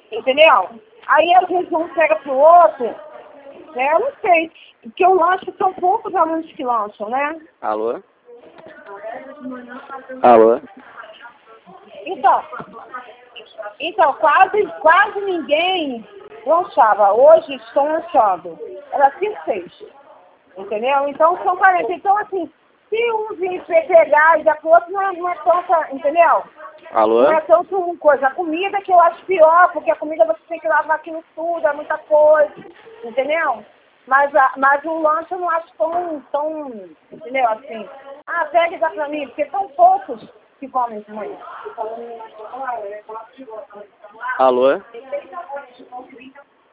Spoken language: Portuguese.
Entendeu? Aí às vezes um pega pro outro, né? Eu não sei. Porque o lanche são poucos alunos que lancham, né? Alô? Alô? Então quase ninguém lanchava. Hoje estão lanchando. Era 5, 6. Entendeu? Então são 40. Então assim, se um vir pegar e dar pro outro, não é tanta, entendeu? Alô? Não é tanto coisa. A comida que eu acho pior, porque a comida você tem que lavar aquilo tudo, é muita coisa, entendeu? Mas o lanche eu não acho tão, entendeu? Assim, pega e dá pra mim, porque são poucos que comem muito. Alô?